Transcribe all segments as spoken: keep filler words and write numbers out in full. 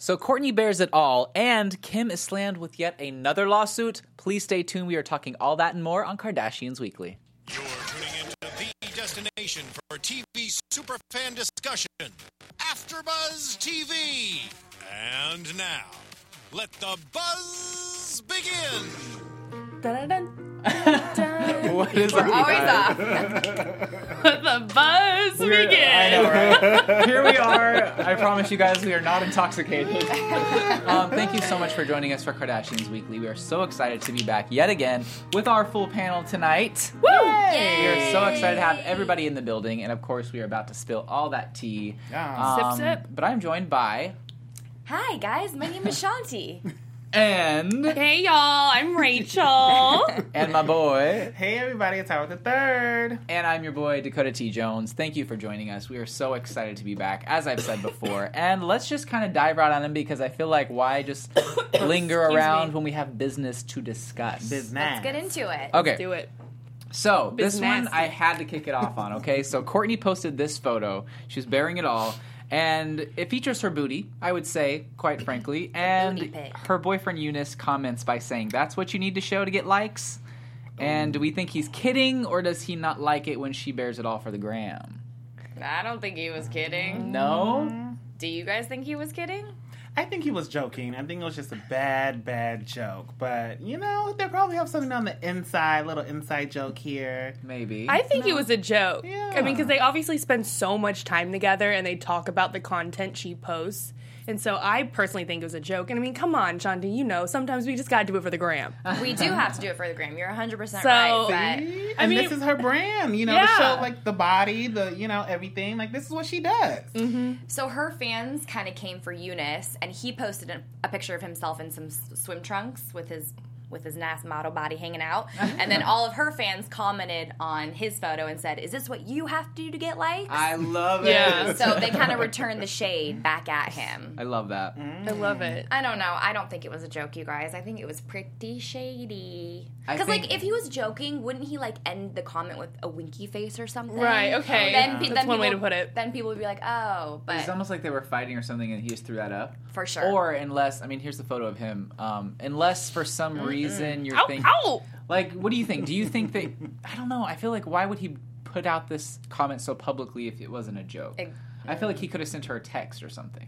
So Kourtney bears it all, and Kim is slammed with yet another lawsuit. Please stay tuned. We are talking all that and more on Kardashians Weekly. You're tuning into the destination for T V superfan discussion, AfterBuzz T V. And now, let the buzz begin. Dun-dun-dun. What is We're up, you always guys? off. Let the buzz We're- begin. I know, right? Here we are. I promise you guys we are not intoxicated. Um, thank you so much for joining us for Kardashians Weekly. We are so excited to be back yet again with our full panel tonight. Woo! Yay! We are so excited to have everybody in the building, and of course we are about to spill all that tea. Yeah. Sip, sip. But I'm joined by... Hi, guys. My name is Shanti. And... Hey, y'all. I'm Rachel. And my boy... Hey everybody, it's Howard the Third. And I'm your boy, Dakota T. Jones. Thank you for joining us. We are so excited to be back, as I've said before. And let's just kind of dive right on in because I feel like why just linger Excuse around me. when we have business to discuss? Business. Let's get into it. Okay. Do it. So, this Business. one I had to kick it off on, okay? So, Kourtney posted this photo. She was bearing it all. And it features her booty, I would say, quite frankly. Booty And pic. her boyfriend Eunice comments by saying, "That's what you need to show to get likes?" And do we think he's kidding, or does he not like it when she bears it all for the gram? I don't think he was kidding. No? Do you guys think he was kidding? I think he was joking. I think it was just a bad, bad joke. But, you know, they probably have something on the inside, little inside joke here. Maybe. I think it was a joke. Yeah. I mean, because they obviously spend so much time together and they talk about the content she posts. And so I personally think it was a joke. And I mean, come on, Shanti, you know, sometimes we just gotta do it for the gram. We do have to do it for the gram. You're one hundred percent So- right. But See? I And mean- this is her brand, you know, Yeah. to show, like, the body, the, you know, everything. Like, this is what she does. so her fans kind of came for Eunice, and he posted a, a picture of himself in some s- swim trunks with his with his nice model body hanging out. And then all of her fans commented on his photo and said, "Is this what you have to do to get likes?" I love it. Yeah. So they kind of returned the shade back at him. I love that. I love it. I don't know. I don't think it was a joke, you guys. I think it was pretty shady. I Because, think- like, if he was joking, wouldn't he, like, end the comment with a winky face or something? Right, okay. Then, pe- That's then one way to people- put it. Then people would be like, oh, It's but almost like they were fighting or something and he just threw that up. for sure. Or unless, I mean, here's the photo of him. Um, unless for some reason you're Ow, thinking... ow! Like, what do you think? Do you think that... I don't know. I feel like why would he put out this comment so publicly if it wasn't a joke? Ex- I feel like he could have sent her a text or something.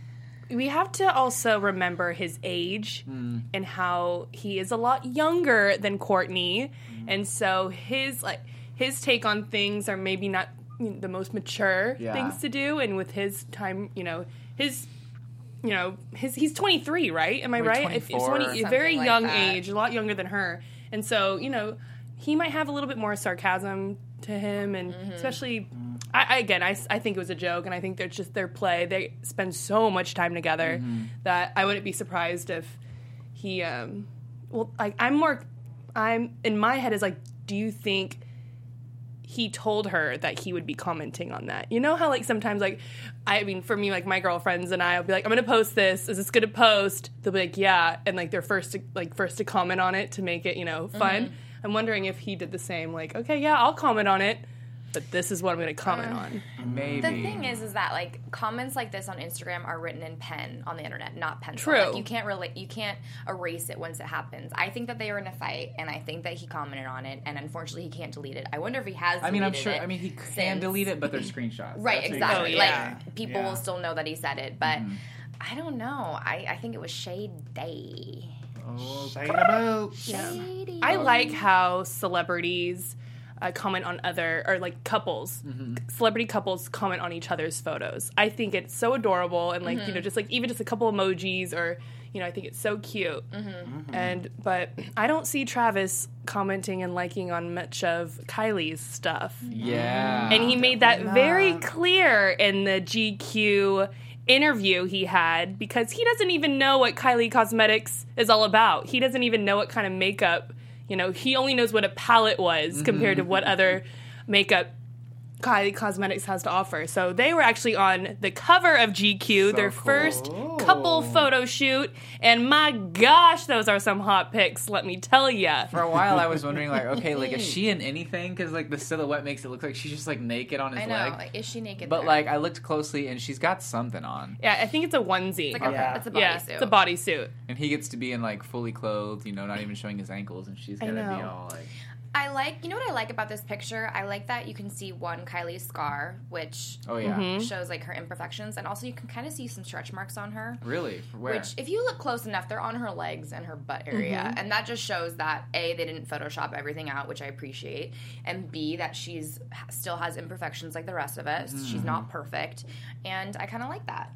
We have to also remember his age and how he is a lot younger than Kourtney, and so his like his take on things are maybe not you know, the most mature Yeah. things to do. And with his time, you know, his you know his he's twenty-three, right? Am I Like right? If- twenty-four. twenty, a very Something like young that. age, a lot younger than her, and so you know he might have a little bit more sarcasm to him, and especially. I, I again, I, I think it was a joke, and I think they're just their play. They spend so much time together that I wouldn't be surprised if he. Um, well, like I'm more, I'm in my head is like, do you think he told her that he would be commenting on that? You know how like sometimes like, I mean, for me like my girlfriends and I will be like, I'm gonna post this. Is this good to post? They'll be like, yeah, and like they're first to like first to comment on it to make it you know fun. I'm wondering if he did the same. Like, okay, yeah, I'll comment on it. But this is what I'm going to comment on. Maybe. the thing is, is that like comments like this on Instagram are written in pen on the internet, not pencil. True. Like, you can't really, you can't erase it once it happens. I think that they were in a fight, and I think that he commented on it, and unfortunately, he can't delete it. I wonder if he has. I mean, I'm deleted sure. it I mean, he can since- delete it, but there's screenshots. Right, That's what exactly. you're Oh, saying. yeah. Like people Yeah. will still know that he said it, but I don't know. I, I think it was shady. Oh, Shade about. Shady. I like how celebrities uh, comment on other, or like couples, celebrity couples comment on each other's photos. I think it's so adorable, and like, you know, just like even just a couple emojis, or, you know, I think it's so cute. And, but I don't see Travis commenting and liking on much of Kylie's stuff. Yeah. And he made that Definitely very not. clear in the G Q interview he had, because he doesn't even know what Kylie Cosmetics is all about. He doesn't even know what kind of makeup, you know, he only knows what a palette was compared to what other makeup Kylie Cosmetics has to offer. So they were actually on the cover of G Q, So their cool. first couple photo shoot, and my gosh, those are some hot pics, let me tell ya. For a while, I was wondering, like, okay, like, is she in anything? Because, like, the silhouette makes it look like she's just, like, naked on his I know. leg. Like, is she naked? But, there? like, I looked closely, and she's got something on. Yeah, I think it's a onesie. it's like a, Yeah. it's a bodysuit. yeah, it's a bodysuit. And he gets to be in, like, fully clothed, you know, not even showing his ankles, and she's I got to be know. all, like... I like, you know what I like about this picture? I like that you can see one Kylie's scar, which Oh, yeah. Mm-hmm. shows like her imperfections, and also you can kind of see some stretch marks on her. Really? Where? Which, if you look close enough, they're on her legs and her butt area. Mm-hmm. And that just shows that, A, they didn't Photoshop everything out, which I appreciate, and B, that she's still has imperfections like the rest of us. Mm-hmm. She's not perfect, and I kind of like that.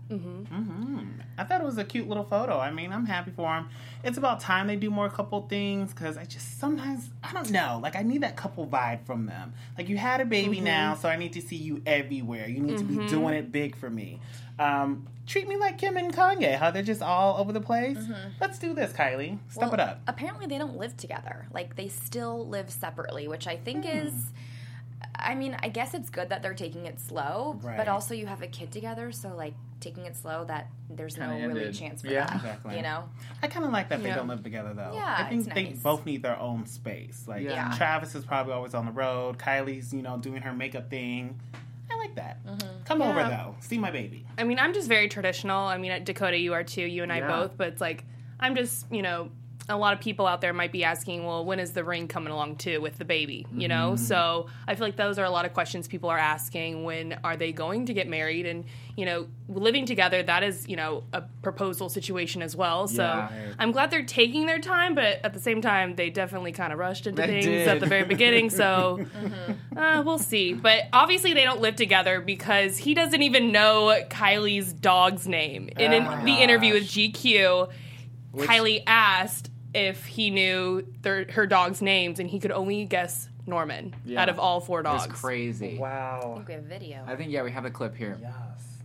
I thought it was a cute little photo. I mean, I'm happy for him. It's about time they do more couple things because I just sometimes, I don't know, like I need that couple vibe from them. Like you had a baby now, so I need to see you everywhere. You need to be doing it big for me. Um, treat me like Kim and Kanye, how they're just all over the place. Let's do this, Kylie. Step it Well, up. Apparently, they don't live together. Like, they still live separately, which I think Hmm. is. I mean, I guess it's good that they're taking it slow, Right. but also you have a kid together, so like taking it slow, that there's no Kinda really ended. chance for Yeah. that. Exactly. You know? I kind of like that they Yeah. don't live together though. Yeah, I think it's they nice. both need their own space. Like Yeah. Travis is probably always on the road. Kylie's, you know, doing her makeup thing. I like that. Mm-hmm. Come over Yeah. though. See my baby. I mean, I'm just very traditional. I mean, at Dakota, you are too. You and I Yeah. both. But it's like, I'm just, you know, a lot of people out there might be asking, well, when is the ring coming along too with the baby? You know? Mm-hmm. So I feel like those are a lot of questions people are asking. When are they going to get married? And, you know, living together, that is, you know, a proposal situation as well. So Yeah. I'm glad they're taking their time, but at the same time, they definitely kind of rushed into They things did. at the very beginning. So uh, we'll see. But obviously, they don't live together because he doesn't even know Kylie's dog's name. In Oh an- my the interview with gosh. G Q, Which- Kylie asked if he knew their, her dog's names, and he could only guess Norman Yeah. out of all four That's dogs. crazy. I Wow. think we have video. I think, yeah, we have a clip here. Yes.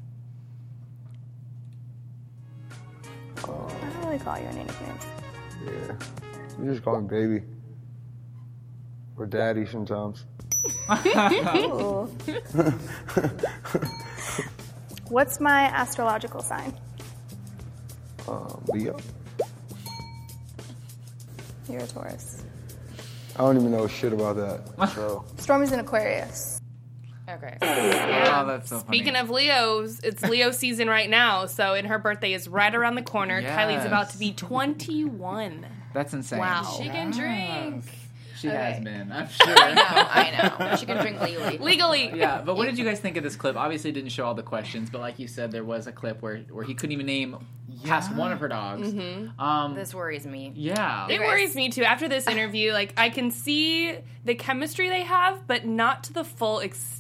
I don't really call you any nicknames. Yeah. You just call him baby. Or daddy sometimes. Ooh. What's my astrological sign? Um, Leo. You're a Taurus. I don't even know shit about that. So Stormy's an Aquarius. Okay. Oh, that's so funny. Speaking of Leos, it's Leo season right now, so and her birthday is right around the corner. Yes. Kylie's about to be twenty-one. That's insane. Wow. She can drink. She has Okay. been, I'm sure. I know, I know. She can drink legally. Legally. Yeah, but what did you guys think of this clip? Obviously, it didn't show all the questions, but like you said, there was a clip where where he couldn't even name past one of her dogs. Um, This worries me. yeah, It worries me too. After this interview, like I can see the chemistry they have, but not to the full extent.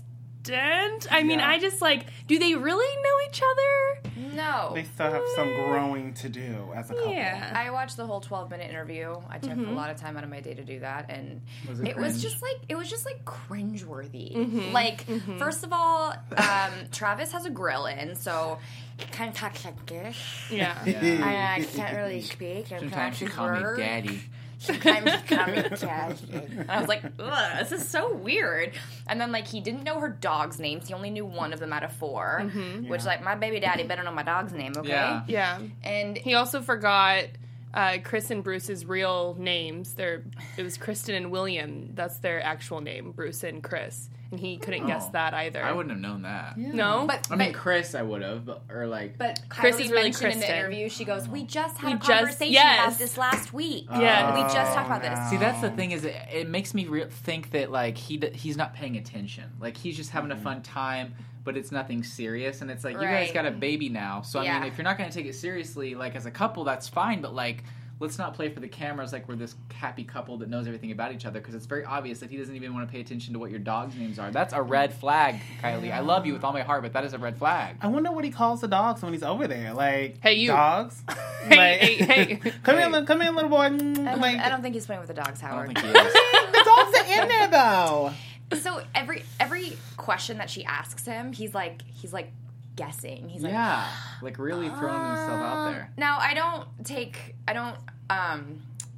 I mean, Yeah. I just like, do they really know each other? No. They still have some growing to do as a couple. Yeah. I watched the whole twelve minute interview. I took a lot of time out of my day to do that, and Was it it, was cringe? just like it was just like cringeworthy. Like, first of all, um, Travis has a grill in, so he kind of talks like this. Yeah. I, I can't really speak. I'm Sometimes you trying to call me word. daddy. Sometimes you call me daddy. And I was like, ugh, this is so weird. And then, like, he didn't know her dog's names. He only knew one of them out of four. Which, Yeah. like, my baby daddy better know my dog's name, okay? Yeah. Yeah. And He also forgot uh, Chris and Bruce's real names. Their it was Kristen and William. That's their actual name, Bruce and Chris. And he couldn't guess Oh. that either. I wouldn't have known that. No? But, I mean, but, Chris, I would have, or like. but Chris Kylie is really mentioned in the Kristen. interview, she goes, we just had We a just- conversation yes. about this last week. Yeah. We just talked about no. this. See, that's the thing is, it, it makes me re- think that like he d- he's not paying attention. Like he's just having a fun time, but it's nothing serious. And it's like you guys Right. got a baby now, so I Yeah. mean, if you're not going to take it seriously, like as a couple, that's fine. But like, let's not play for the cameras like we're this happy couple that knows everything about each other, because it's very obvious that he doesn't even want to pay attention to what your dog's names are. That's a red flag, Kylie. I love you with all my heart, but that is a red flag. I wonder what he calls the dogs when he's over there. Like, Hey, you. dogs. Hey, Like, hey, hey. come Hey. here, li- come here, little boy. Mm, I don't, like, I don't think he's playing with the dogs, I don't Howard. think he is. the dogs are in there though. So every every question that she asks him, he's like he's like guessing. He's like, Yeah, like really throwing himself out there. Now I don't take I don't um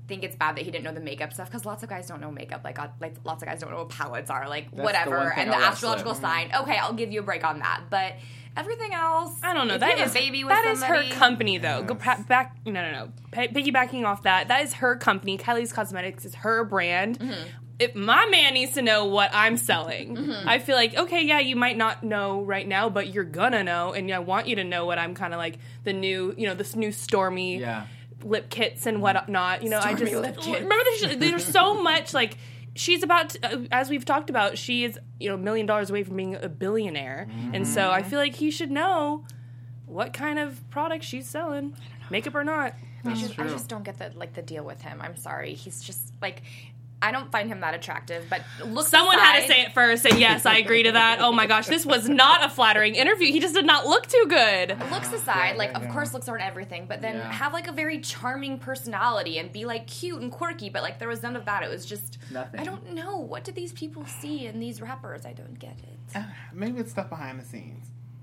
think it's bad that he didn't know the makeup stuff because lots of guys don't know makeup. Like, uh, like lots of guys don't know what palettes are. Like, That's the whatever. one thing And the I'll let astrological slip. sign. Okay, I'll give you a break on that. But everything else, I don't know. if That you have is a baby with that is somebody, her company, though. Go pa- back. No, no, no. P- piggybacking off that, that is her company. Kylie's Cosmetics is her brand. Mm-hmm. If my man needs to know what I'm selling, Mm-hmm. I feel like okay, yeah, you might not know right now, but you're gonna know, and I want you to know what I'm kind of like the new, you know, this new Stormy Yeah. lip kits and whatnot. You know, I Stormy just lip kits. remember there's, there's so much like. She's about, to, uh, as we've talked about, she is, you know, a million dollars away from being a billionaire. And so I feel like he should know what kind of product she's selling, makeup or not. I just, I true. just don't get the like the deal with him. I'm sorry. He's just like, I don't find him that attractive. But looks Someone aside, had to say it first, and yes, I agree to that. Oh my gosh, this was not a flattering interview. He just did not look too good. Looks aside, like of course looks aren't everything, but then Yeah. have like a very charming personality and be like cute and quirky. But like there was none of that. It was just Nothing. I don't know. What do these people see in these rappers? I don't get it. Maybe it's stuff behind the scenes.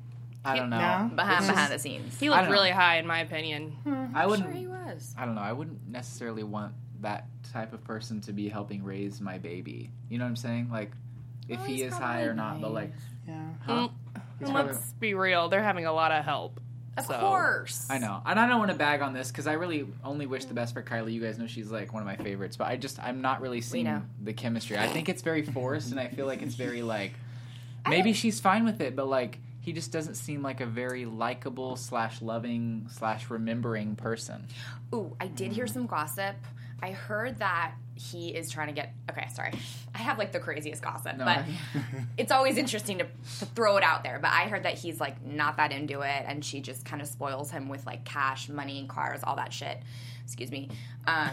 I don't know. No? Behind It's behind just- the scenes. He I looked don't know. really high, in my opinion. I wouldn't. Sure he was. I don't know. I wouldn't necessarily want that type of person to be helping raise my baby. You know what I'm saying? Like, if Well, he he's is probably high or not, but like, Yeah. huh? Mm, He's and probably- let's be real, they're having a lot of help. Of So- course. I know, and I don't want to bag on this because I really only wish the best for Kylie. You guys know she's like one of my favorites, but I just I'm not really seeing know. the chemistry. I think it's very forced, and I feel like it's very like maybe she's fine with it, but like he just doesn't seem like a very likable slash loving slash remembering person. Ooh, I did hear some gossip. I heard that he is trying to get. Okay, sorry. I have like the craziest gossip, No, but I- it's always interesting to, to throw it out there. But I heard that he's like not that into it, and she just kind of spoils him with like cash, money, cars, all that shit. Excuse me. Um,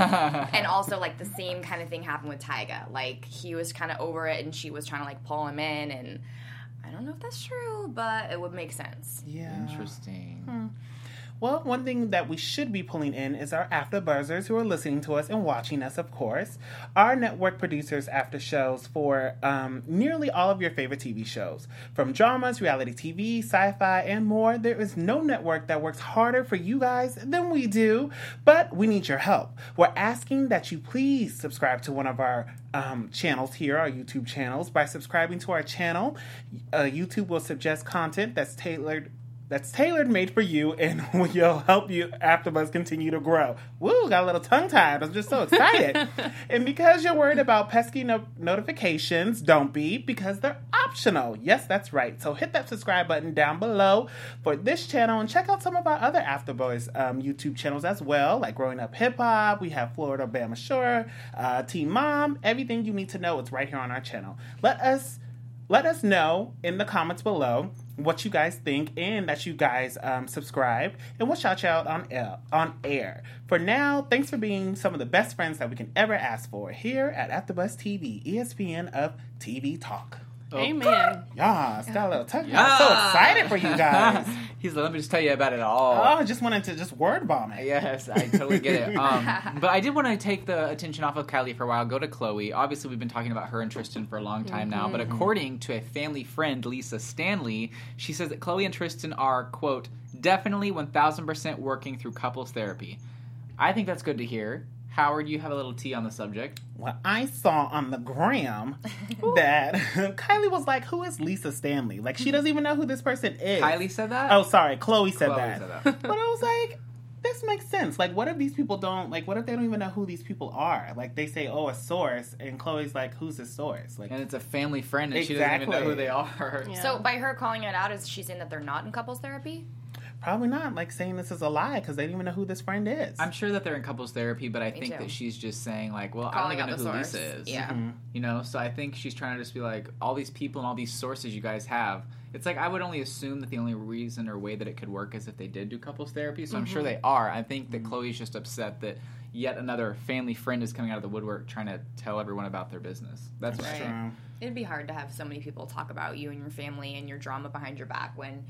and also like the same kind of thing happened with Tyga. Like he was kind of over it, and she was trying to like pull him in, and I don't know if that's true, but it would make sense. Yeah. Interesting. Well, one thing that we should be pulling in is our after buzzers who are listening to us and watching us, of course. Our network producers after shows for um, nearly all of your favorite T V shows. From dramas, reality T V, sci-fi, and more, there is no network that works harder for you guys than we do, but we need your help. We're asking that you please subscribe to one of our um, channels here, our YouTube channels. By subscribing to our channel, uh, YouTube will suggest content that's tailored That's tailored made for you and will help you AfterBuzz continue to grow. Woo, got a little tongue-tied. I'm just so excited. And because you're worried about pesky no- notifications, don't be, because they're optional. Yes, that's right. So hit that subscribe button down below for this channel and check out some of our other AfterBuzz um, YouTube channels as well, like Growing Up Hip Hop. We have Florida Bama Shore, uh, Teen Mom. Everything you need to know is right here on our channel. Let us let us know in the comments below what you guys think and that you guys um, subscribe, and we'll shout you out on air, on air. For now, thanks for being some of the best friends that we can ever ask for here at AfterBuzz T V, E S P N of T V Talk. Amen. Yeah, it's got a little touch. I'm so excited for you guys. He's like, let me just tell you about it all. Oh, I just wanted to just word bomb it. Yes, I totally get it. Um, but I did want to take the attention off of Kylie for a while, go to Chloe. Obviously, we've been talking about her and Tristan for a long time now, but according to a family friend, Lisa Stanley, she says that Chloe and Tristan are, quote, definitely one thousand percent working through couples therapy. I think that's good to hear. Howard, you have a little tea on the subject. Well, I saw on the gram that Kylie was like, who is Lisa Stanley? Like, she doesn't even know who this person is. Kylie said that? Oh, sorry. Chloe said, Chloe that. said that. But I was like, this makes sense. Like, what if these people don't, like, what if they don't even know who these people are? Like, they say, oh, a source, and Chloe's like, who's the source? Like, And it's a family friend, and she doesn't even know Exactly. who they are. Yeah. So by her calling it out, is she saying that they're not in couples therapy? probably not, like, saying this is a lie because they don't even know who this friend is. I'm sure that they're in couples therapy, but I Me think too. that she's just saying, like, well, I Calling don't even out know the who source. Lisa is. Yeah. Mhm. You know, so I think she's trying to just be like, all these people and all these sources you guys have. It's like I would only assume that the only reason or way that it could work is if they did do couples therapy. So I'm sure they are. I think that Chloe's just upset that yet another family friend is coming out of the woodwork trying to tell everyone about their business. That's what Right. I True. It'd be hard to have so many people talk about you and your family and your drama behind your back when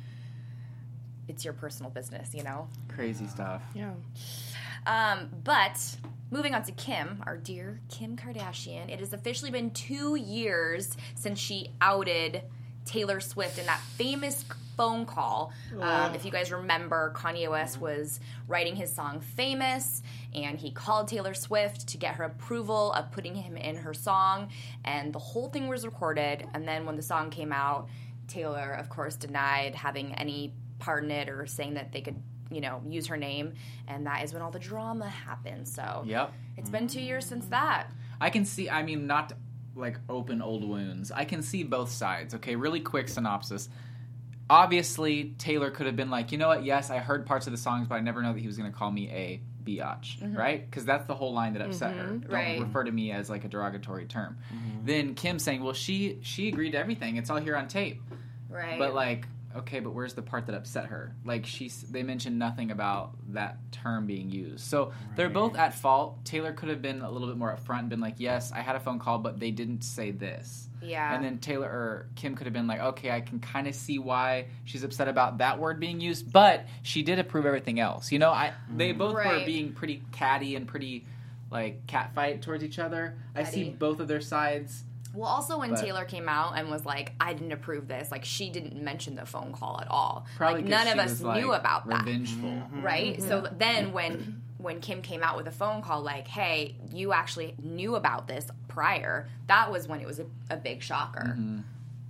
it's your personal business, you know? Crazy stuff. Yeah. Um, but moving on to Kim, our dear Kim Kardashian, it has officially been two years since she outed Taylor Swift in that famous phone call. Um, if you guys remember, Kanye West was writing his song Famous, and he called Taylor Swift to get her approval of putting him in her song, and the whole thing was recorded. And then when the song came out, Taylor, of course, denied having any part in it or saying that they could, you know, use her name, and that is when all the drama happened. So Yep. it's been two years since that. I can see, I mean, not like open old wounds. I can see both sides. Okay, really quick synopsis. Obviously, Taylor could have been like, you know what, yes, I heard parts of the songs, but I never know that he was going to call me a biatch, mm-hmm. right? Because that's the whole line that upset mm-hmm. her. Don't right. refer to me as like a derogatory term. Mm-hmm. Then Kim saying, well, she she agreed to everything. It's all here on tape. Right. But like, okay, but where's the part that upset her? Like, she's, they mentioned nothing about that term being used. So right. they're both at fault. Taylor could have been a little bit more upfront and been like, yes, I had a phone call, but they didn't say this. Yeah. And then Taylor or Kim could have been like, okay, I can kind of see why she's upset about that word being used, but she did approve everything else. You know, I they both right. were being pretty catty and pretty, like, catfight towards each other. Catty. I see both of their sides. Well, also when but, Taylor came out and was like, I didn't approve this, like, she didn't mention the phone call at all. Probably like, none of us was, knew like, about that. Revengeful. Mm-hmm. Right? Mm-hmm. So then when when Kim came out with a phone call like, hey, you actually knew about this prior, that was when it was a, a big shocker. Mm-hmm.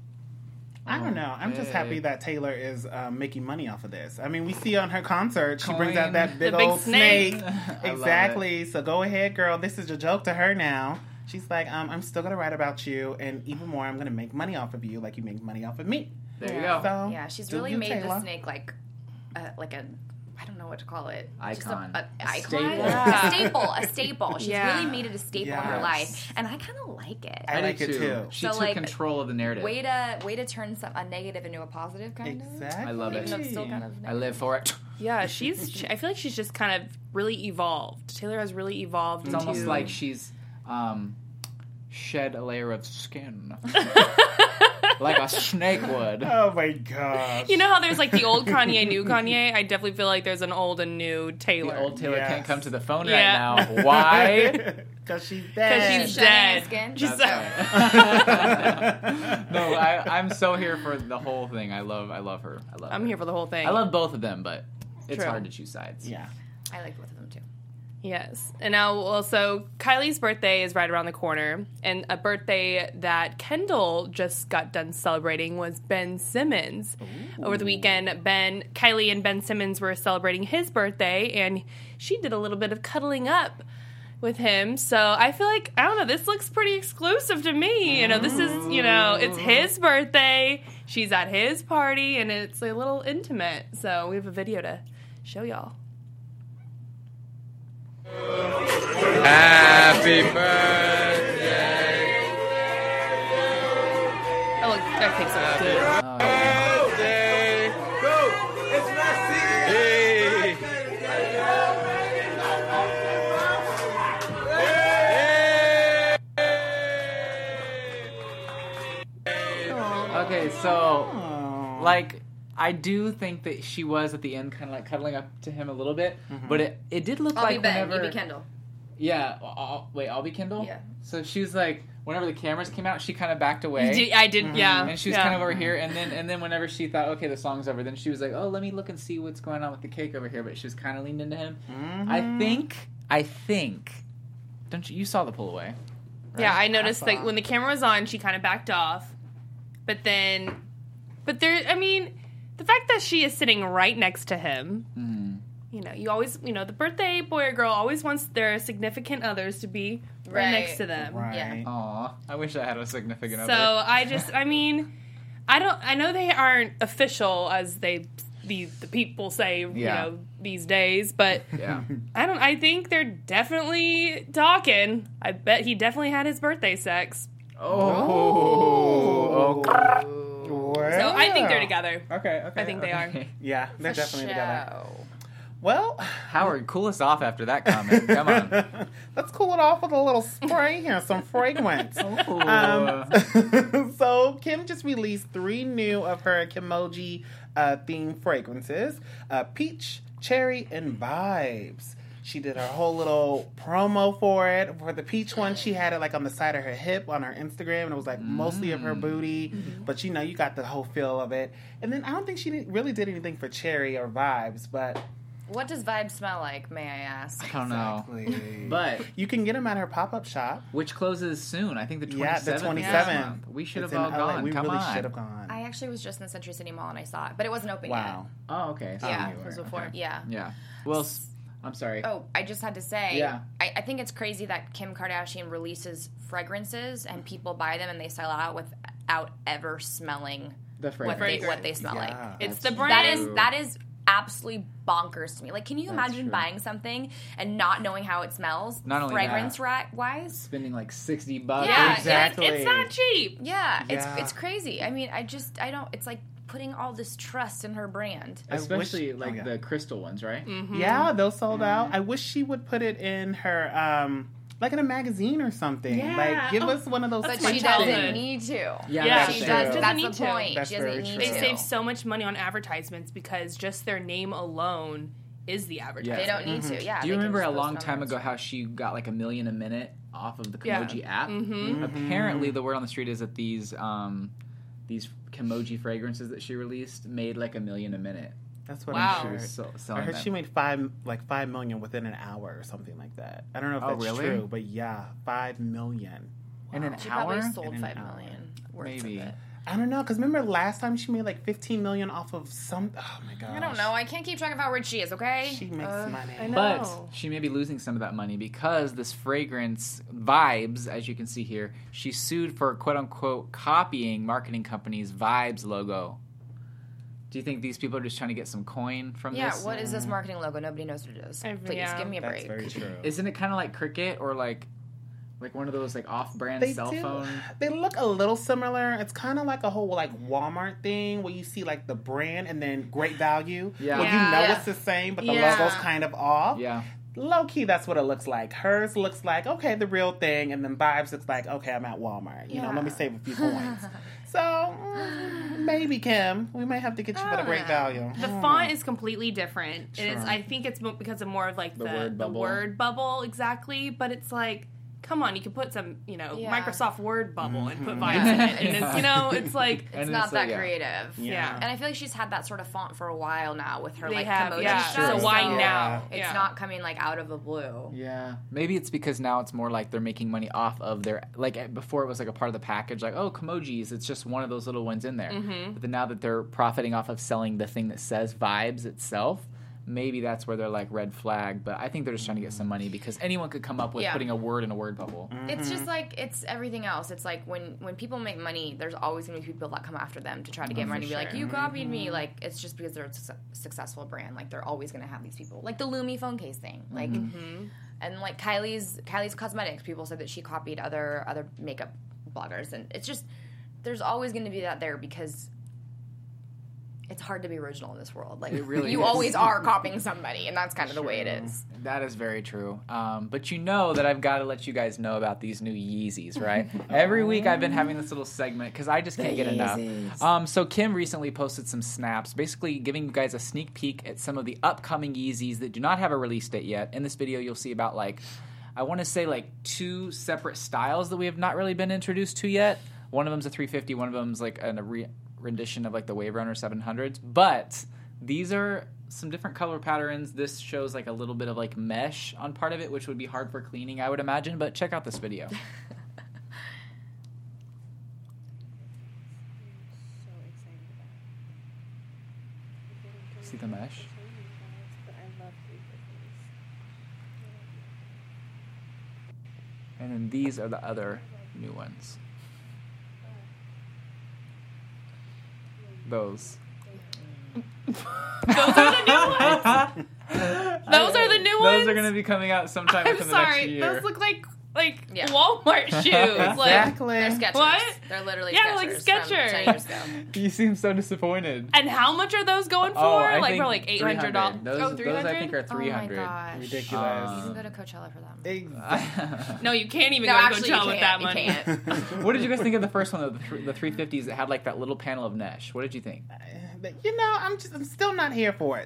I don't know. I'm just happy that Taylor is um, making money off of this. I mean, we see on her concert, she Coin. brings out that big The big old snake. snake. Exactly. So go ahead, girl. This is a joke to her now. She's like, um, I'm still going to write about you, and even more, I'm going to make money off of you like you make money off of me. There you yeah. go. So, yeah, she's do really you, made Taylor? the snake like, uh, like a, I don't know what to call it. Icon. Just a, a, A icon? staple. Yeah. A staple. A staple. She's Yeah. really made it a staple in her Yes. life, and I kind of like it. I I like do it too. She So, took like, control of the narrative. Way to way to turn some, a negative into a positive, kind of. Exactly. I love it. Even though it's still kind of. I live for it. Yeah, she's. She, I feel like she's just kind of really evolved. Taylor has really evolved. It's into, almost like she's um, shed a layer of skin. Like a snake would. Oh my gosh. You know how there's like the old Kanye, new Kanye? I definitely feel like there's an old and new Taylor. The old Taylor Yes. can't come to the phone Yeah. right now. Why? Because she's Because dead. she's Shedding dead. her skin? She's That's dead. right. No, I, I'm so here for the whole thing. I love, I love her. I love. I'm her. here for the whole thing. I love both of them, but it's True. hard to choose sides. Yeah. I like both of them too. Yes. And now also Kylie's birthday is right around the corner, and a birthday that Kendall just got done celebrating was Ben Simmons. Ooh. Over the weekend, Ben Kylie and Ben Simmons were celebrating his birthday, and she did a little bit of cuddling up with him. So I feel like, I don't know, this looks pretty exclusive to me. You know, this is, you know, it's his birthday. She's at his party, and it's a little intimate. So we have a video to show y'all. Happy birthday. Oh, look, that takes so good. Birthday. Go! It's Messi! Hey. Okay, so Oh. like I do think that she was at the end kind of like cuddling up to him a little bit, Mm-hmm. but it it did look I'll like be Ben. whenever You be Kendall. yeah, I'll, wait, I'll be Kendall. Yeah. So she was like, whenever the cameras came out, she kind of backed away. Did- I did, yeah. And she was yeah. kind of over here, and then and then whenever she thought, okay, the song's over, then she was like, oh, let me look and see what's going on with the cake over here. But she was kind of leaned into him. Mm-hmm. I think, I think, don't you? You saw the pull away. Right? Yeah, I noticed I that saw. when the camera was on, she kind of backed off. But then, but there, I mean, the fact that she is sitting right next to him, Mm. you know, you always, you know, the birthday boy or girl always wants their significant others to be right, Right. next to them. Right. Yeah. Aw, I wish I had a significant So other. I just, I mean, I don't, I know they aren't official as they, the, the people say, you Yeah. know, these days, but Yeah. I don't, I think they're definitely talking. I bet he definitely had his birthday sex. Oh. Okay. Well, So I think they're together. Okay. Okay. I think they okay. are. Yeah, they're For definitely together. show. Well, Howard, cool us off after that comment. Come on. let's cool it off with a little spray here, some fragrance. Ooh. Um, so Kim just released three new of her Kimoji uh, themed fragrances: uh, peach, cherry, and vibes. She did her whole little promo for it. For the peach one, she had it like on the side of her hip on her Instagram, and it was like mostly of her booty. Mm-hmm. But you know, you got the whole feel of it. And then I don't think she didn't, really did anything for Cherry or Vibes, but what does Vibes smell like, may I ask? I don't exactly. know. But you can get them at her pop-up shop, which closes soon. I think the twenty-seventh. Yeah, the twenty-seventh. Yeah. We should it's have all gone. We Come really on. should have gone. I actually was just in the Century City Mall and I saw it, but it wasn't open wow. yet. Oh, okay. So Yeah, you it was were. before. Okay. Yeah. Yeah. Well, I'm sorry. Oh, I just had to say, Yeah. I, I think it's crazy that Kim Kardashian releases fragrances and people buy them and they sell out without ever smelling The what fragrance. they, what they smell Yeah. like. It's That's the brand. That is that is absolutely bonkers to me. Like, can you That's imagine true. buying something and not knowing how it smells? Not only fragrance that. ri- wise. Spending like sixty bucks. Yeah, exactly. It's, it's not cheap. Yeah, it's Yeah. it's crazy. I mean, I just I don't. It's like putting all this trust in her brand. I Especially wish- like oh, yeah. the crystal ones, right? Mm-hmm. Yeah, those sold out. I wish she would put it in her, um, like in a magazine or something. Yeah. Like, give Oh, us one of those. But That's my she childhood. doesn't need to. Yeah, Yeah, that's she true. does. Doesn't That's need the to. point. That's she doesn't very need true. They to. save so much money on advertisements because just their name alone is the advertisement. They don't need to. Yeah. Do you they can remember just a post long it on time their ago Instagram. how she got like a million a minute off of the Yeah. Kimoji app? Mm-hmm. Apparently, the word on the street is that these um, these Kimoji fragrances that she released made like a million a minute. That's what Wow. I'm She sure. was so, I selling heard them. she made five, like five million within an hour or something like that. I don't know if Oh, that's really? true, but yeah, five million. in an She hour. probably sold In an five hour. million worth Maybe. of it. I don't know, because remember last time she made like fifteen million off of some. Oh my gosh. I don't know. I can't keep track of how rich she is. Okay. She makes Uh, money. I know. But No. she may be losing some of that money because this fragrance Vibes, as you can see here, she sued for quote unquote copying marketing company's Vibes logo. Do you think these people are just trying to get some coin from Yeah. this? What is this marketing logo? Nobody knows what it is. I've- Please yeah. give me a That's break. very true. Isn't it kind of like Cricket or like like one of those like off-brand They cell do. phone? They look a little similar. It's kind of like a whole like Walmart thing where you see like the brand and then great value. Yeah. Where Yeah. you know Yeah. it's the same, but the Yeah. logo's kind of off. Yeah. Low key, that's what it looks like. Hers looks like okay, the real thing, and then Vibes looks like okay, I'm at Walmart. You know, Yeah. let me save a few coins. So mm, maybe Kim, we might have to get you for the great value. The font is completely different. It is. Sure. I think it's mo- because of more of like the, The word the bubble. word bubble exactly. But it's like, come on, you can put some, you know, Yeah. Microsoft Word bubble and put Mhm. vibes in it, and it's, you know, it's like, It's And not it's that like, yeah. creative. yeah. And I feel like she's had that sort of font for a while now with her They like have, Kimoji yeah. stuff. So why So now? It's Yeah. not coming like out of the blue. Yeah, maybe it's because now it's more like they're making money off of their like before it was like a part of the package, like oh Kimojis, it's just one of those little ones in there. Mm-hmm. But then now that they're profiting off of selling the thing that says Vibes itself, maybe that's where they're like red flag. But I think they're just trying to get some money because anyone could come up with Yeah. putting a word in a word bubble. It's just like it's everything else. It's like when when people make money, there's always going to be people that come after them to try to get money. Be like, you copied me. Like it's just because they're a su- successful brand. Like they're always going to have these people. Like the Lumi phone case thing. Like and like Kylie's Kylie's cosmetics. People said that she copied other other makeup bloggers, and it's just there's always going to be that there because. It's hard to be original in this world. Like It really you is. always are copying somebody, and that's kind of the way it is. That is very true. Um, but you know that I've got to let you guys know about these new Yeezys, right? Every week I've been having this little segment because I just can't get enough. Um, so Kim recently posted some snaps, basically giving you guys a sneak peek at some of the upcoming Yeezys that do not have a release date yet. In this video, you'll see about like, I want to say like two separate styles that we have not really been introduced to yet. One of them's a three fifty, one of them's like an, a re- rendition of like the Wave Runner seven hundreds. But these are some different color patterns. This shows like a little bit of like mesh on part of it, which would be hard for cleaning, I would imagine. But check out this video. See the mesh? And then these are the other new ones. Those. those are the new ones. Those are the new ones. Those are going to be coming out sometime I'm within the next sorry. year. Those look like like Yeah. Walmart shoes. Like Exactly. They're Skechers. What? They're literally Yeah, Skechers like from Skechers. ten years ago. You seem so disappointed. and how much are those going for? Oh, I like think for like eight hundred dollars. Those, Oh, three those I hundred. think are three hundred. Oh my gosh. Ridiculous. You can go to Coachella for them. Exactly. No, you can't even No, go to actually, you Coachella with can't. that You money. can't. What did you guys think of the first one, though, the, th- the three fifties that had like that little panel of mesh? What did you think? But, you know, I'm just I'm still not here for it.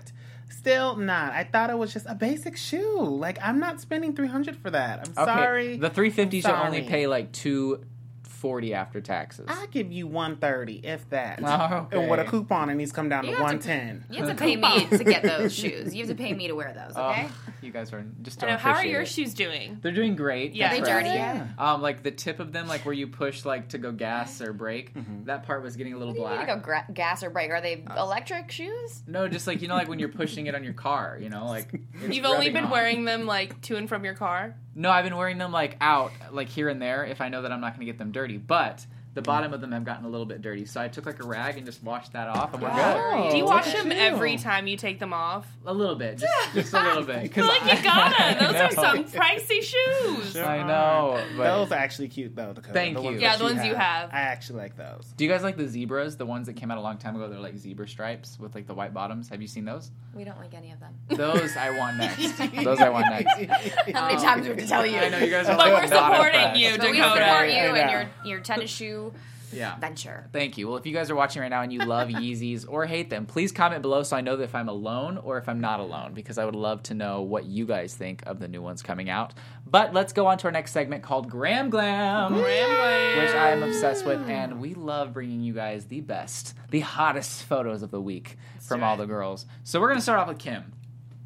Still not. I thought it was just a basic shoe. Like, I'm not spending three hundred for that. I'm Okay, sorry. the three fifty should sorry. only pay like two forty after taxes. I'll give you one thirty, if that. Oh, okay. And with a coupon, it needs to come down You to have one to- ten. You have to pay me to get those shoes. You have to pay me to wear those, okay? Oh, you guys are just I don't know, how are appreciate your it. shoes doing? They're doing great. Yeah. Are they That's dirty right. yet? Um, like the tip of them, like where you push, like to go gas or brake. That part was getting a little You need black. to go gra- gas or brake. Are they electric shoes? No, just like you know, like when you're pushing it on your car. You know, like it's You've only rubbing been on. wearing them like to and from your car. No, I've been wearing them like out, like here and there, if I know that I'm not going to get them dirty. But the bottom of them have gotten a little bit dirty, so I took like a rag and just washed that off, and we're Wow. Do you look wash at them you. every time you take them off? good. A little bit, just, just a little bit. I Cause feel like I- you gotta. Those I are some know. pricey shoes. Sure I are. know, but- Those are actually cute, though, Dakota. Thank The you. ones Yeah, that the ones you have. I actually like those. Do you guys like the zebras, the ones that came out a long time ago? They're like zebra stripes with like the white bottoms. Have you seen those? We don't like any of them. Those I want next. Those I want next. How many times do we have to tell you? I know you guys are But like we're not supporting impressed. you, But we Dakota. support you I know. and your, your tennis shoe Yeah. venture. Thank you. Well, if you guys are watching right now and you love Yeezys or hate them, please comment below so I know that if I'm alone or if I'm not alone, because I would love to know what you guys think of the new ones coming out. But let's go on to our next segment called Graham Glam, Graham Glam. which I am obsessed with, and we love bringing you guys the best, the hottest photos of the week from all the girls. So we're going to start off with Kim.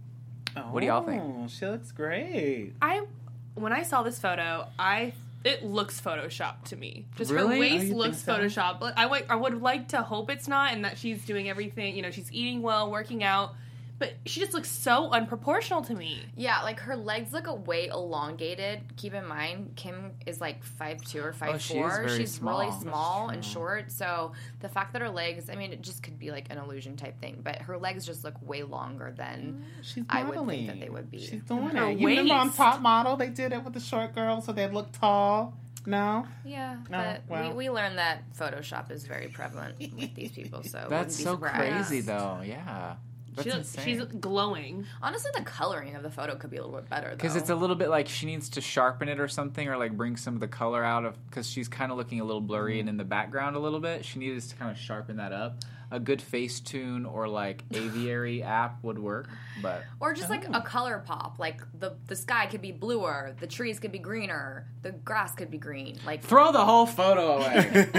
What do y'all think? Oh, she looks great. I when I saw this photo, I it looks photoshopped to me. Just Really? her Oh, waist you looks think so? photoshopped. But I would I would like to hope it's not, and that she's doing everything. You know, she's eating well, working out, but she just looks so unproportional to me. Yeah, like her legs look a way elongated. Keep in mind, Kim is like five two or five Oh, she four. is very She's small. really That's small and short. So the fact that her legs, I mean, it just could be like an illusion type thing, but her legs just look way longer than She's I would modeling. think that they would be. She's doing Her it. You remember on waist. Top Model, they did it with the short girls so they look tall? No? Yeah, No, but well. we, we learned that Photoshop is very prevalent with these people, so That's wouldn't be so surprised. crazy, though. Yeah. That's She, insane. she's glowing. Honestly, the coloring of the photo could be a little bit better, though. Because it's a little bit like she needs to sharpen it or something, or like bring some of the color out of. Because she's kind of looking a little blurry and in the background a little bit. She needs to kind of sharpen that up. A good Facetune or like Aviary app would work, but Or just like a color pop. Like the the sky could be bluer, the trees could be greener, the grass could be green. Like throw the whole photo away.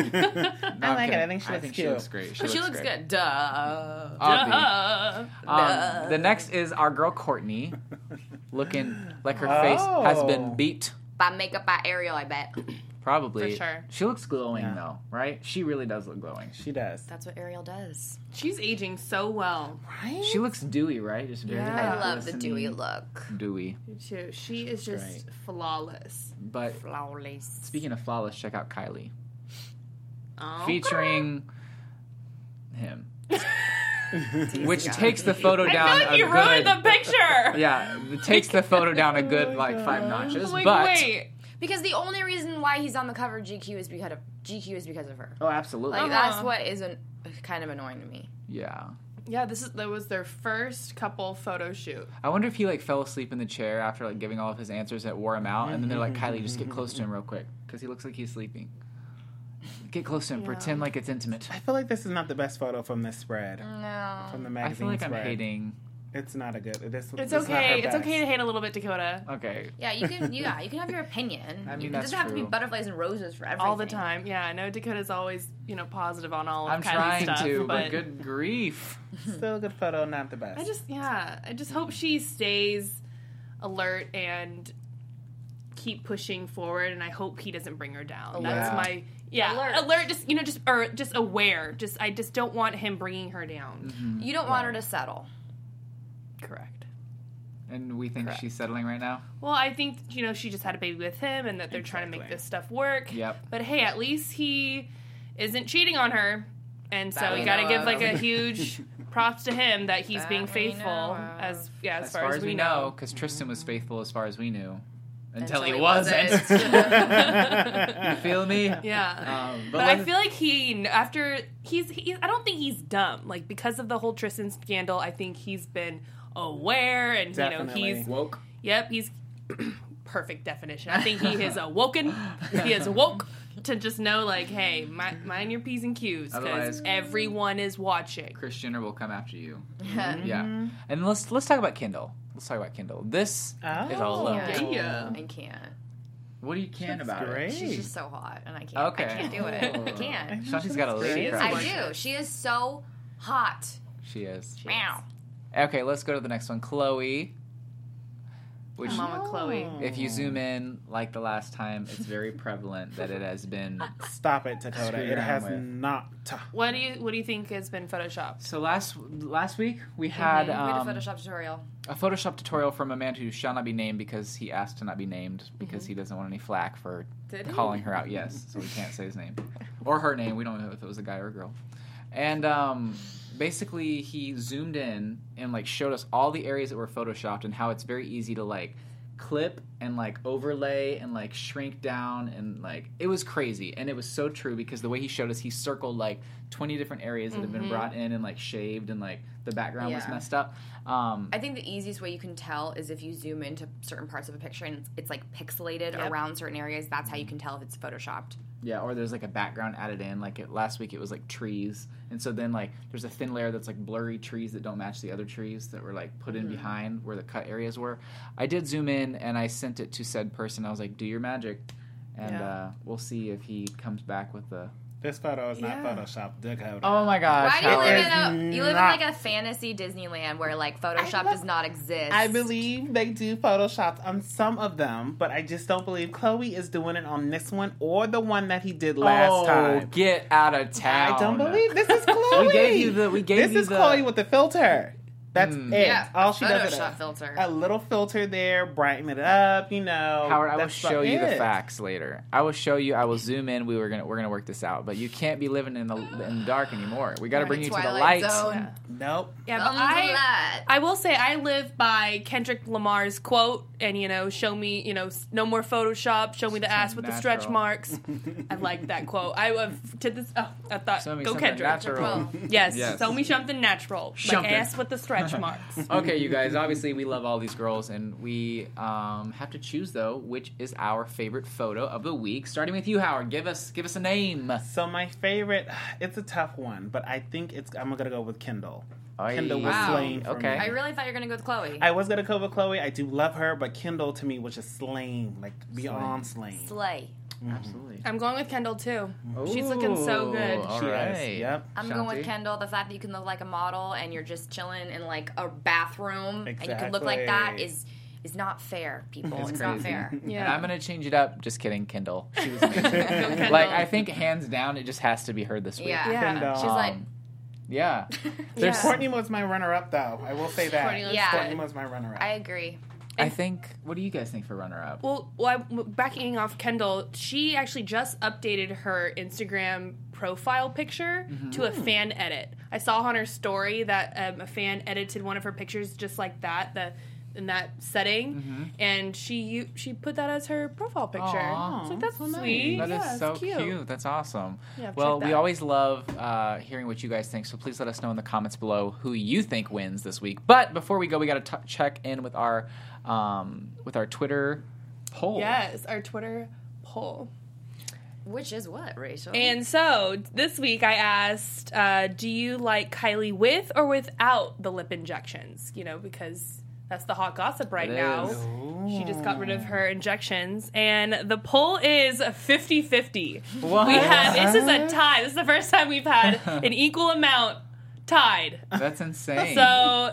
I like it. I think she I looks think she cute. looks great. She but she looks, looks great. good. Duh. Obvi. Uh, Um, the next is our girl Courtney, looking like her face has been Oh. beat. By makeup by Ariel, I bet. Probably. For sure. She looks glowing Yeah. though, right? She really does look glowing. She does. That's what Ariel does. she's aging so well. Right? She looks dewy, right? Just very Yeah. like, I love the glistening, dewy look. Dewy. Too. She is just great. flawless. But Flawless. speaking of flawless, check out Kylie. Oh. Featuring him. Which God. takes the photo I down feel like a you good ruined the picture. Yeah, it takes the photo down a good like five notches. Like, but wait. Because the only reason why he's on the cover of G Q is because of G Q is because of her. Oh, absolutely. Like Uh-huh. that's what is an, kind of annoying to me. Yeah. Yeah, this is that was their first couple photo shoot. I wonder if he like fell asleep in the chair after like giving all of his answers that wore him out, and then they're like, "Kylie, just get close to him real quick because he looks like he's sleeping. Get close to him. Yeah. Pretend like it's intimate." I feel like this is not the best photo from this spread. No. From the I magazine feel like I'm spread. hating. It's not a good. This, It's this is not her okay. It's best. okay to hate a little bit, Dakota. Okay. Yeah, you can. You, yeah, you can have your opinion. I mean, it that's doesn't have to be true. butterflies and roses for everything. All the time. Yeah, I know Dakota's always, you know, positive on all of I'm Kylie's trying stuff, to, but but good grief. Still a good photo, not the best. I just, yeah, I just hope she stays alert and keep pushing forward, and I hope he doesn't bring her down. That's Yeah. my, yeah, Alert. alert. Just, you know, just or just aware. Just, I just don't want him bringing her down. You don't want her to settle. Correct. And we think Correct. she's settling right now. Well, I think, you know, she just had a baby with him, and that they're trying to make Exactly. this stuff work. Yep. But hey, at least he isn't cheating on her, and so That we we got to know give of. like a huge props to him that he's That being we faithful know of. as yeah as, As far, as we know. because Tristan was faithful as far as we knew, until, Until he, he wasn't. wasn't. You feel me? Yeah. Um, But, I feel like he, after he's, he, I don't think he's dumb. Like because of the whole Tristan scandal, I think he's been aware, and you know Definitely. he's woke. yep he's perfect definition. I think he is awoken. He is woke, to just know, like, hey, mi- mind your P's and Q's, Otherwise- because everyone is watching. Chris Jenner will come after you. Mm-hmm. Yeah. And let's let's talk about Kendall. Let's talk about Kendall. This Oh. is a little. Yeah. Yeah. I can't. What do you can about great. it? She's just so hot, and I can't. Okay. I can't do it. I can't. Shanti's got a lady She is crush. I do. She is so hot. She is. Wow. Okay, let's go to the next one. Chloe. Which, I'm on with Chloe. if you zoom in, like the last time, it's very prevalent that it has been. Stop it, Dakota. Screwed It around has with. not. What do you What do you think has been photoshopped? So last last week we had We um, had a Photoshop tutorial. a Photoshop tutorial from a man who shall not be named because he asked to not be named because he doesn't want any flack for Did he? calling her out. Yes, so we can't say his name or her name. We don't know if it was a guy or a girl. And um, basically, he zoomed in and like showed us all the areas that were photoshopped and how it's very easy to like clip and like overlay and like shrink down, and like it was crazy. And it was so true because the way he showed us, he circled like twenty different areas that have been brought in and like shaved, and like the background was Yeah. messed up. Um, I think the easiest way you can tell is if you zoom into certain parts of a picture and it's, it's like pixelated Yep. around certain areas. That's how you can tell if it's photoshopped. Yeah, or there's like a background added in. Like it, last week, it was like trees, and so then like there's a thin layer that's like blurry trees that don't match the other trees that were like put in behind where the cut areas were. I did zoom in and I sent it to said person. I was like, "Do your magic," and Yeah. uh, we'll see if he comes back with the. This photo is not Yeah. Photoshop, Dakota. Oh my gosh! Why do you Howard. live is in a you live not- in like a fantasy Disneyland where like Photoshop love- does not exist? I believe they do Photoshop on some of them, but I just don't believe Chloe is doing it on this one or the one that he did last oh, time. get out of town! I don't believe this is Chloe. We gave you the- we gave this you is the- Chloe with the filter. That's Hmm. it. Yeah, All she does is Photoshop a, filter. a little filter there, brighten it up. You know, Howard, I will That's show about you the it. facts later. I will show you. I will zoom in. We were gonna we're gonna work this out, but you can't be living in the in the dark anymore. We got to bring you to the Twilight light. Zone. Nope. Yeah, but Welcome to I, that. I will say I live by Kendrick Lamar's quote, and you know, show me, you know, s- no more Photoshop. Show me the ass with the stretch Natural. marks. I like that quote. I have to this. Oh, I thought Show me go something Kendrick. natural. Well, Yes, Yes. show me something natural, Something. like ass with the stretch marks. Okay, you guys. Obviously, we love all these girls, and we um, have to choose though which is our favorite photo of the week. Starting with you, Howard. Give us give us a name. So my favorite, it's a tough one, but I think it's. I'm gonna go with Kendall. Oy. Kendall was Wow. slain for Okay. me. I really thought you were gonna go with Chloe. I was gonna go with Chloe. I do love her, but Kendall to me was just slain, like beyond slain. Slay. Absolutely. I'm going with Kendall too. She's looking so good. All She is. right. Yep. I'm going Shanti? with Kendall. The fact that you can look like a model and you're just chilling in like a bathroom and you can look like that Exactly. is is not fair, people. It's It's, crazy. not fair. Yeah. And I'm gonna change it up. Just kidding, Kendall. She was amazing. Kendall. like I think hands down, it just has to be her this week. Yeah. Yeah. Kendall. She's like, Um, Yeah. Yeah. Courtney was my runner-up, though. I will say that. Courtney was Yeah. Courtney was my runner-up. I agree. I think. What do you guys think for runner up? Well, well I, backing off Kendall, she actually just updated her Instagram profile picture Mm-hmm. to a fan edit. I saw on her story that um, a fan edited one of her pictures just like that, the in that setting, Mm-hmm. and she u- she put that as her profile picture. Aw, I was like, that's so nice. sweet. That is yeah, so it's cute. cute. That's awesome. Yeah, well, check we that. always love uh, hearing what you guys think, so please let us know in the comments below who you think wins this week. But before we go, we got to check in with our um, with our Twitter poll. Yes, our Twitter poll. Which is what, Rachel? And so this week I asked, uh, do you like Kylie with or without the lip injections? You know, because that's the hot gossip right It now. is. She just got rid of her injections. And the poll is fifty-fifty. What? We have, this is a tie. This is the first time we've had an equal amount tied. That's insane. So,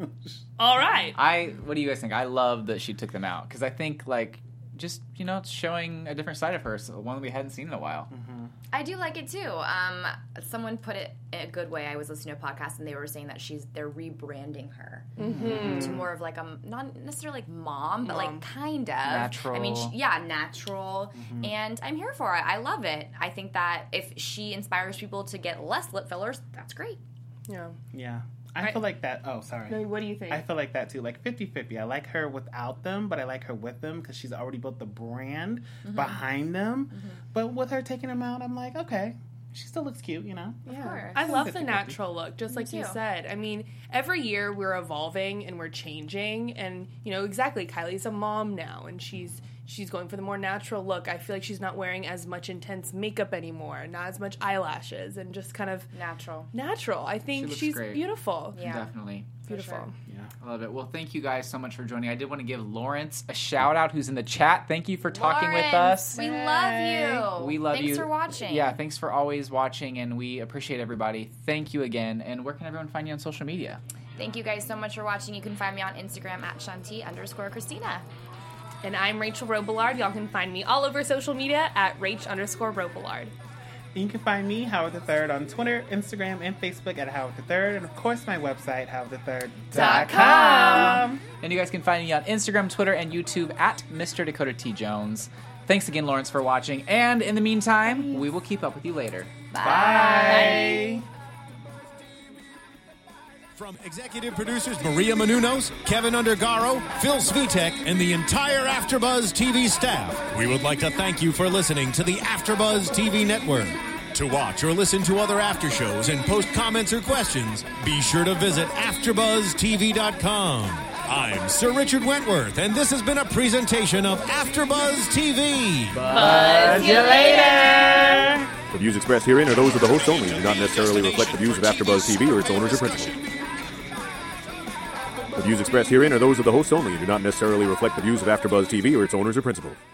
all right. I. What do you guys think? I love that she took them out because I think like just you know it's showing a different side of her, so one that we hadn't seen in a while. I do like it too. Um, someone put it in a good way. I was listening to a podcast and they were saying that she's they're rebranding her to more of like a not necessarily like mom, but Mom. like kind of Natural. I mean, she, yeah, natural. And I'm here for it. I love it. I think that if she inspires people to get less lip fillers, that's great. Yeah. Yeah. I Right. feel like that. Oh, sorry. No, what do you think? I feel like that too. Like fifty-fifty. I like her without them, but I like her with them because she's already built the brand behind them. But with her taking them out, I'm like, okay. she still looks cute, you know? Yeah. course. I love the fifty-fifty. natural look, just like you too. said. I mean, every year we're evolving and we're changing, and you know exactly. Kylie's a mom now, and she's she's going for the more natural look. I feel like she's not wearing as much intense makeup anymore, not as much eyelashes, and just kind of Natural. natural. I think She looks she's great. beautiful. Yeah. Definitely. Beautiful. sure. I love it. Well, thank you guys so much for joining. I did want to give Lawrence a shout out who's in the chat. Thank you for talking with Lawrence, us. We love you. We love Thanks you. for watching. Yeah, thanks for always watching, and we appreciate everybody. Thank you again. And where can everyone find you on social media? Thank you guys so much for watching. You can find me on Instagram at Shanti underscore Christina. And I'm Rachel Robillard. Y'all can find me all over social media at Rach underscore Robillard. You can find me, Howard the Third, on Twitter, Instagram, and Facebook at Howard the Third, and of course my website, howard the third dot com. And you guys can find me on Instagram, Twitter, and YouTube at Mister Dakota T. Jones. Thanks again, Lawrence, for watching. And in the meantime, we will keep up with you later. Bye. From executive producers Maria Menounos, Kevin Undergaro, Phil Svitek, and the entire AfterBuzz T V staff, we would like to thank you for listening to the AfterBuzz T V network. To watch or listen to other after shows and post comments or questions, be sure to visit after buzz T V dot com. I'm Sir Richard Wentworth, and this has been a presentation of AfterBuzz T V. Buzz you later! The views expressed herein are those of the host only and do not necessarily reflect the views of AfterBuzz T V or its owners or principals. The views expressed herein are those of the host only and do not necessarily reflect the views of AfterBuzz T V or its owners or principals.